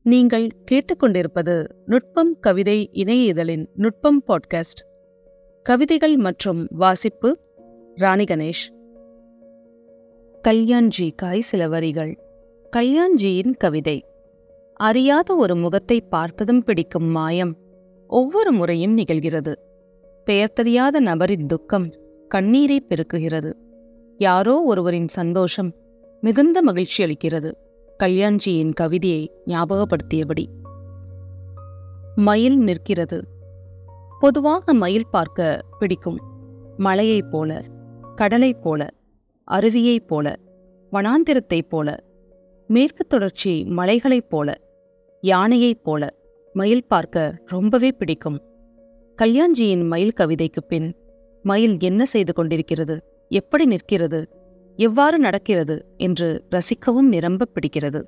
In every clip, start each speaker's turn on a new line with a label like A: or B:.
A: நீங்கள் கேட்டுக்கொண்டிருப்பது நுட்பம் கவிதை இணைய இதழின் நுட்பம் பாட்காஸ்ட். கவிதைகள் மற்றும் வாசிப்பு ராணி கணேஷ். கல்யாண்ஜிக்காய் சில வரிகள். கல்யாண்ஜியின் கவிதை. அறியாத ஒரு முகத்தை பார்த்ததும் பிடிக்கும் மாயம் ஒவ்வொரு முறையும் நிகழ்கிறது. பெயர் தெரியாத நபரின் துக்கம் கண்ணீரை பெருக்குகிறது. யாரோ ஒருவரின் சந்தோஷம் மிகுந்த மகிழ்ச்சி அளிக்கிறது. கல்யாண்ஜியின் கவிதையை ஞாபகப்படுத்தியபடி. மயில் நிற்கிறது. பொதுவாக மயில் பார்க்க பிடிக்கும். மலையைப் போல, கடலைப் போல, அருவியைப் போல, வனாந்திரத்தைப் போல, மேற்கு தொடர்ச்சி மலைகளைப் போல, யானையைப் போல மயில் பார்க்க ரொம்பவே பிடிக்கும். கல்யாண்ஜியின் மயில் கவிதைக்குப் பின் மயில் என்ன செய்து கொண்டிருக்கிறது, எப்படி நிற்கிறது, எவ்வாறு நடக்கிறது என்று ரசிக்கவும் நிரம்ப பிடிக்கிறது.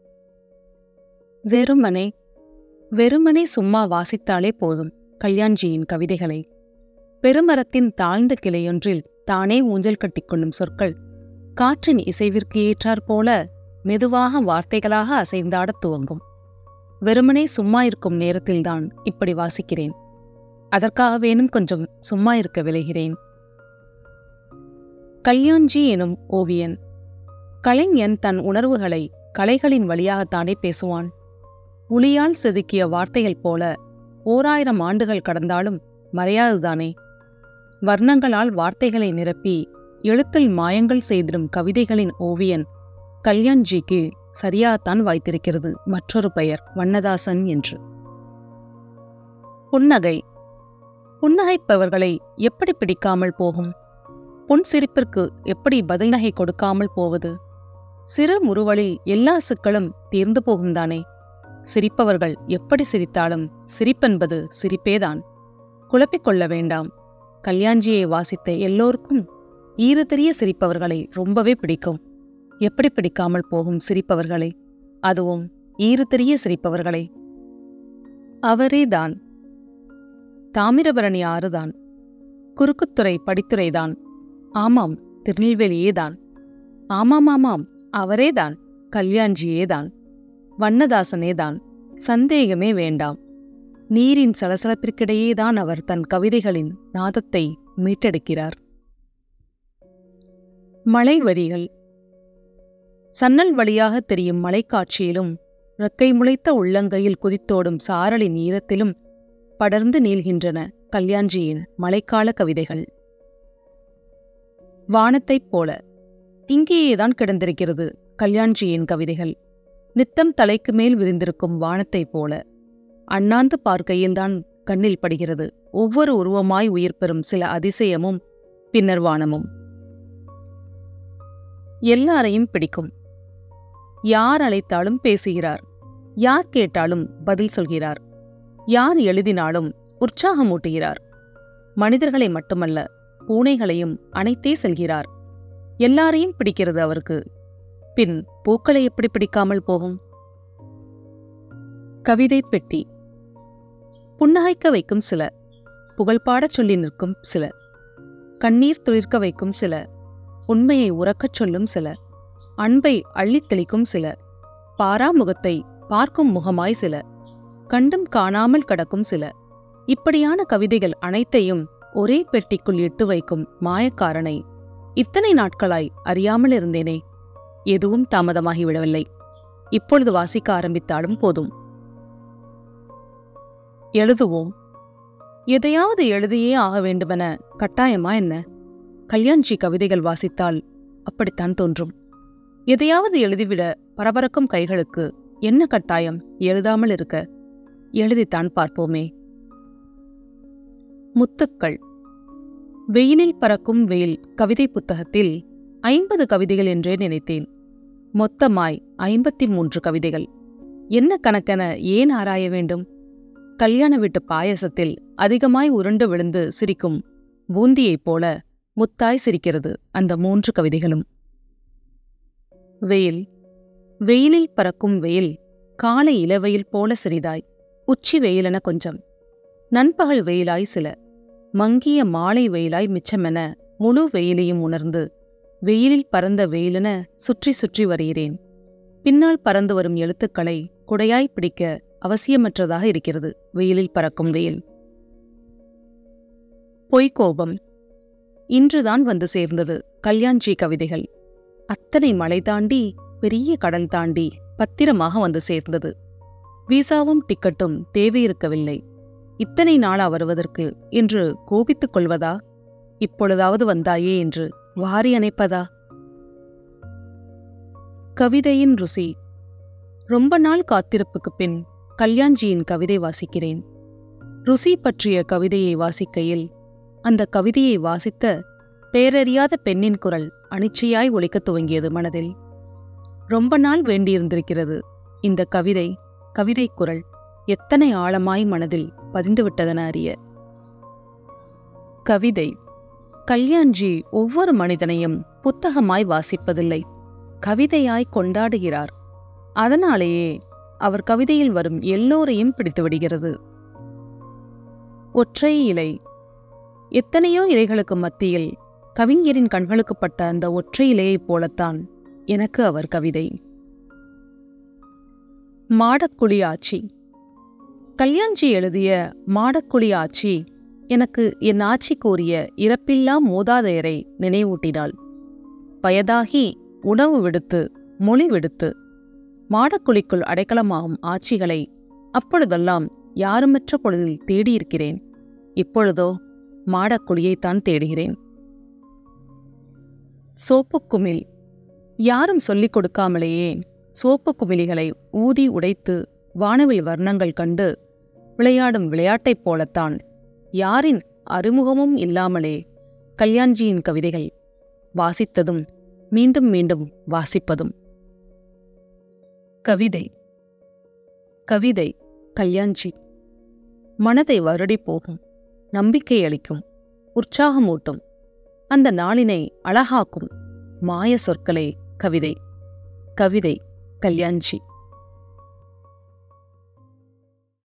A: வெறுமனே சும்மா வாசித்தாலே போதும் கல்யாண்ஜியின் கவிதைகளை. பெருமரத்தின் தாழ்ந்த கிளையொன்றில் தானே ஊஞ்சல் கட்டிக்கொள்ளும் சொற்கள் காற்றின் இசைவிற்கு ஏற்றாற்போல மெதுவாக வார்த்தைகளாக அசைந்தாடத் துவங்கும். வெறுமனே சும்மா இருக்கும் நேரத்தில்தான் இப்படி வாசிக்கிறேன். அதற்காகவேனும் கொஞ்சம் சும்மா இருக்க விளைகிறேன். கல்யாண்ஜி எனும் ஓவியன். கலைஞன் தன் உணர்வுகளை கலைகளின் வழியாகத்தானே பேசுவான். உளியால் செதுக்கிய வார்த்தைகள் போல 1000 ஆண்டுகள் கடந்தாலும் மறையாதுதானே. வர்ணங்களால் வார்த்தைகளை நிரப்பி எழுத்தில் மாயங்கள் செய்திடும் கவிதைகளின் ஓவியன் கல்யாண்ஜிக்கு சரியாகத்தான் வாய்த்திருக்கிறது மற்றொரு பெயர் வண்ணதாசன் என்று. புன்னகை. புன்னகைப்பவர்களை எப்படி பிடிக்காமல் போகும்? புன்சிரிப்பிற்கு எப்படி பதில் நகை கொடுக்காமல் போவது? சிறு முறுவலில் எல்லா சிக்கலும் தீர்ந்து போகும்தானே. சிரிப்பவர்கள் எப்படி சிரித்தாலும் சிரிப்பென்பது சிரிப்பேதான். குழப்பிக்கொள்ள வேண்டாம். கல்யாண்ஜியை வாசித்த எல்லோருக்கும் ஈறுதெரிய சிரிப்பவர்களை ரொம்பவே பிடிக்கும். எப்படி பிடிக்காமல் போகும் சிரிப்பவர்களை, அதுவும் ஈறுதெரிய சிரிப்பவர்களை? அவரேதான். தாமிரபரணி ஆறுதான். குறுக்குத்துறை படித்துறைதான். ஆமாம், திருநெல்வேலியேதான். ஆமாம், அவரேதான். கல்யாண்ஜியேதான். வண்ணதாசனேதான். சந்தேகமே வேண்டாம். நீரின் சலசலப்பிற்கிடையேதான் அவர் தன் கவிதைகளின் நாதத்தை மீட்டெடுக்கிறார். மலை வரிகள். சன்னல் வழியாக தெரியும் மலைக்காட்சியிலும் இறக்கை முளைத்த உள்ளங்கையில் குதித்தோடும் சாரலின் ஈரத்திலும் படர்ந்து நீள்கின்றன கல்யாண்ஜியின் மழைக்கால கவிதைகள். வானத்தைப் போல. இங்கேயேதான் கிடந்திருக்கிறது கல்யாண்ஜியின் கவிதைகள். நித்தம் தலைக்கு மேல் விரிந்திருக்கும் வானத்தைப் போல. அண்ணாந்து பார்க்கையில்தான் கண்ணில் படுகிறது ஒவ்வொரு உருவமாய் உயிர் பெறும் சில அதிசயமும் பின்னர் வானமும். எல்லாரையும் பிடிக்கும். யார் அழைத்தாலும் பேசுகிறார். யார் கேட்டாலும் பதில் சொல்கிறார். யார் எழுதினாலும் உற்சாகமூட்டுகிறார். மனிதர்களை மட்டுமல்ல, பூனைகளையும் அணைத்தே செல்கிறார். எல்லாரையும் பிடிக்கிறது அவருக்கு. பின் பூக்களை எப்படி பிடிக்காமல் போகும்? கவிதை பெட்டி. புன்னகைக்க வைக்கும் சிலர், புகழ்பாடச் சொல்லி நிற்கும் சிலர், கண்ணீர் துளிர்க்க வைக்கும் சிலர், உண்மையை உறக்கச் சொல்லும் சிலர், அன்பை அள்ளித் தெளிக்கும் சிலர், பாராமுகத்தை பார்க்கும் முகமாய் சிலர், கண்டும் காணாமல் கடக்கும் சிலர். இப்படியான கவிதைகள் அனைத்தையும் ஒரே பெட்டிக்குள் இட்டு வைக்கும் மாயக்காரனை இத்தனை நாட்களாய் அறியாமல் இருந்தேனே. எதுவும் தாமதமாகிவிடவில்லை. இப்பொழுது வாசிக்க ஆரம்பித்தாலும் போதும். எழுதுவோம். எதையாவது எழுதியே ஆக வேண்டுமென கட்டாயமா என்ன? கல்யாண்ஜி கவிதைகள் வாசித்தால் அப்படித்தான் தோன்றும். எதையாவது எழுதிவிட பரபரக்கும் கைகளுக்கு என்ன கட்டாயம் எழுதாமல் இருக்க? எழுதித்தான் பார்ப்போமே. முத்துக்கள். வெயிலில் பறக்கும் வெயில் கவிதை புத்தகத்தில் 50 கவிதைகள் என்றே நினைத்தேன். மொத்தமாய் 53 கவிதைகள். என்ன கணக்கென ஏன் ஆராய வேண்டும்? கல்யாண வீட்டு பாயசத்தில் அதிகமாய் உருண்டு விழுந்து சிரிக்கும் பூந்தியைப் போல முத்தாய் சிரிக்கிறது அந்த 3 கவிதைகளும். வெயில். வெயிலில் பறக்கும் வெயில் காலை இளவெயில் போல சிறிதாய், உச்சி வெயிலென கொஞ்சம், நண்பகல் வெயிலாய் சில, மங்கிய மாலை வெயிலாய் மிச்சமென முழு வெயிலையும் உணர்ந்து வெயிலில் பறந்த வெயிலென சுற்றி சுற்றி வருகிறேன். பின்னால் பறந்து வரும் எழுத்துக்களை குடையாய் பிடிக்க அவசியமற்றதாக இருக்கிறது வெயிலில் பறக்கும் வெயில். பொய்க்கோபம். இன்றுதான் வந்து சேர்ந்தது கல்யாண்ஜி கவிதைகள். அத்தனை மலை தாண்டி பெரிய கடல் தாண்டி பத்திரமாக வந்து சேர்ந்தது. விசாவும் டிக்கெட்டும் தேவையிருக்கவில்லை. இத்தனை நாளா வருவதற்கு என்று கோபித்துக் கொள்வதா? இப்பொழுதாவது வந்தாயே என்று வாரி அணைப்பதா? கவிதையின் ருசி. ரொம்ப நாள் காத்திருப்புக்குப் பின் கல்யாண்ஜியின் கவிதை வாசிக்கிறேன். ருசி பற்றிய கவிதையை வாசிக்கையில் அந்த கவிதையை வாசித்த பேரறியாத பெண்ணின் குரல் அனிச்சையாய் ஒலிக்கத் துவங்கியது மனதில். ரொம்ப நாள் வேண்டியிருந்திருக்கிறது இந்த கவிதை குரல் எத்தனை ஆழமாய் மனதில் பதிந்துவிட்டதென அறிய. கவிதை. கல்யாண்ஜி ஒவ்வொரு மனிதனையும் புத்தகமாய் வாசிப்பதில்லை, கவிதையாய் கொண்டாடுகிறார். அதனாலேயே அவர் கவிதையில் வரும் எல்லோரையும் பிடித்துவிடுகிறது. ஒற்றை இலை. எத்தனையோ இலைகளுக்கு மத்தியில் கவிஞரின் கண்களுக்கு பட்ட அந்த ஒற்றை இலையைப் போலத்தான் எனக்கு அவர் கவிதை. மாடக்குழி ஆச்சி. கல்யாண்ஜி எழுதிய மாடக்குழி ஆச்சி எனக்கு என் ஆச்சி கூறிய இறப்பில்லா மூதாதையரை நினைவூட்டினாள். வயதாகி உணவு விடுத்து மொழி விடுத்து மாடக்குழிக்குள் அடைக்கலமாகும் ஆட்சிகளை அப்பொழுதெல்லாம் யாருமற்ற பொழுதில் தேடியிருக்கிறேன். இப்பொழுதோ மாடக்குழியைத்தான் தேடுகிறேன். சோப்புக்குமிழ். யாரும் சொல்லிக் கொடுக்காமலேயே சோப்பு குமிழிகளை ஊதி உடைத்து வானவில் வர்ணங்கள் கண்டு விளையாடும் விளையாட்டைப் போலத்தான் யாரின் அறிமுகமும் இல்லாமலே கல்யாண்ஜியின் கவிதைகள் வாசித்ததும் மீண்டும் மீண்டும் வாசிப்பதும். கவிதை. கவிதை கல்யாண்ஜி. மனதை வருடி போகும், நம்பிக்கை அளிக்கும், உற்சாகமூட்டும், அந்த நாளினை அழகாக்கும் மாய சொற்களே கவிதை. கவிதை கல்யாண்ஜி.